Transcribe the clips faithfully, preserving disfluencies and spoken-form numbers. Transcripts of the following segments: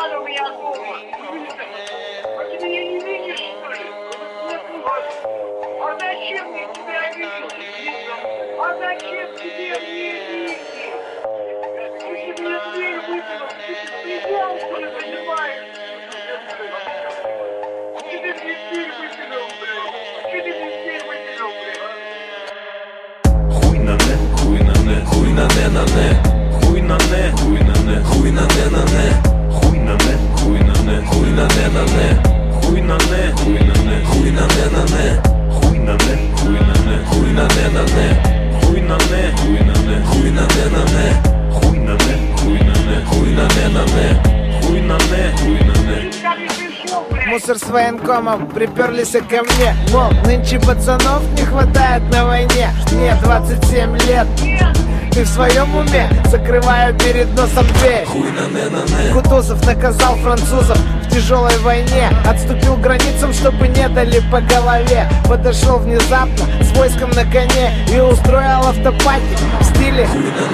надо у меня дома? А ты меня не видишь, что ли? А зачем мне тебя видеть? А зачем тебе мне видеть? Ты мне дверь выкинул, ты придел, что ли, занимаешься? Ты мне дверь выкинул, блядь. Ты мне дверь выкинул, блядь. Хуй на не, хуй на не, хуй на не на не. Хуй на не, хуй на не, хуй на не на не. Хуй на не, хуй на не, хуй на не на не. Хуй на не, хуй на не, хуй на не на не. Хуй на не, хуй на не, хуй на не на не. Хуй на не, хуй на не, хуй на не на не. Хуй на не, хуй на не, хуй на не на не. Хуй на не, хуй на не. Мусор с военкомом приперлись ко мне. Мол, нынче пацанов не хватает на войне. Мне двадцать семь лет. Ты в своем уме? Закрываю перед носом дверь. Кутузов наказал французов в тяжелой войне. Отступил границам, чтобы не дали по голове. Подошел внезапно с войском на коне и устроил автопати в стиле.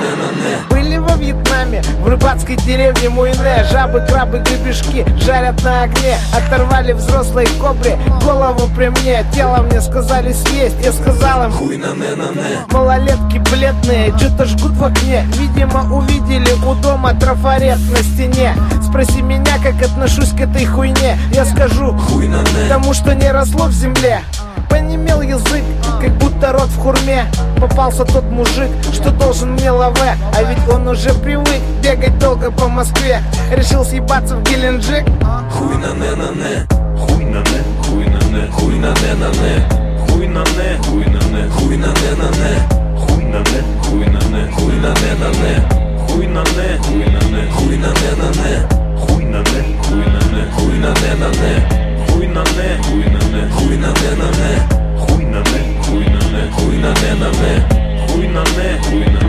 Были во Вьетнаме, в рыбацкой деревне Муйне. Жабы, крабы, гребешки жарят на огне. Оторвали взрослой кобре голову при мне. Тело мне сказали съесть, я сказал им хуй на не на не. Малолетки бледные, что-то жгут в окне. Видимо, увидели у дома трафарет на стене. Спроси меня, как отношусь к этой хуйне. Я скажу хуй на не, потому что не росло в земле. Понемел язык, как будто рот в хурме. Попался тот мужик, что должен мне лаве. А ведь он уже привык бегать долго по Москве. Решил съебаться в Геленджик. Хуй на не на не. Хуй на не, хуй на не, хуй на не на не. Хуй на не, хуй на не, хуй на не на не. Хуй на не, хуй на не, хуй на не на не. Хуй на не, хуй на не, хуй на не на не. Хуй на не, хуй на не, хуй на не на не. Хуй на не, хуй на не, хуй на не на не. Хуй на не, хуй на не, хуй на не на не. Хуй на не, хуй на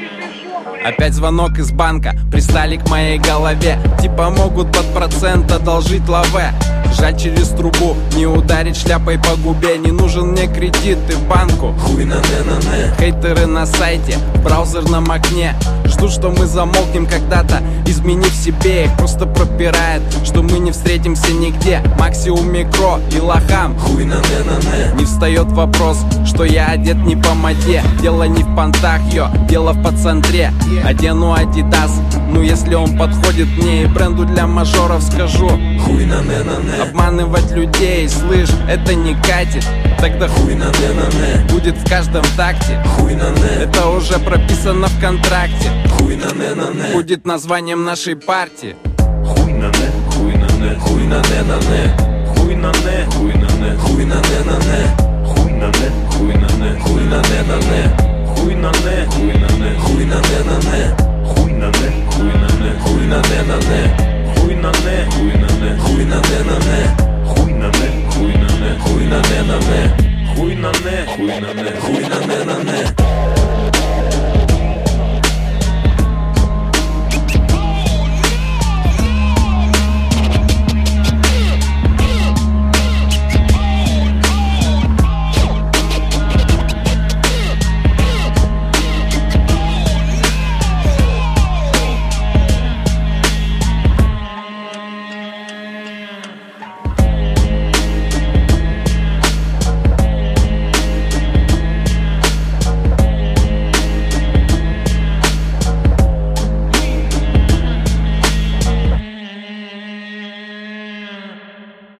не. Опять звонок из банка, пристали к моей голове. Типа могут под процент одолжить лаве. Жаль, через трубу не ударить шляпой по губе. Не нужен мне кредит и в банку. Хуй на не на не. Хейтеры на сайте, в браузерном окне ждут, что мы замолкнем когда-то, изменив себе. Их просто пропирает, что мы не встретимся нигде. Максимум микро и лохам хуй на не на не. Не встает вопрос, что я одет не по моде. Дело не в понтах, йо, дело в пацантре. Одену Адидас, ну если он подходит мне и бренду для мажоров скажу хуй на не на не. Обманывать людей, слышь, это не катит. Тогда хуй на не на не. Будет в каждом такте. Хуй на не. Это уже прописано в контракте. Хуй на не на не. Будет названием нашей партии. Хуй на не, хуй на не, хуй на не на не. Хуй на не, хуй на не, хуй на не на не. Хуй на не, хуй на не, хуй на не на не. Хуй на не, хуй на не, хуй на не на не. Хуй на не, хуй на не, хуй на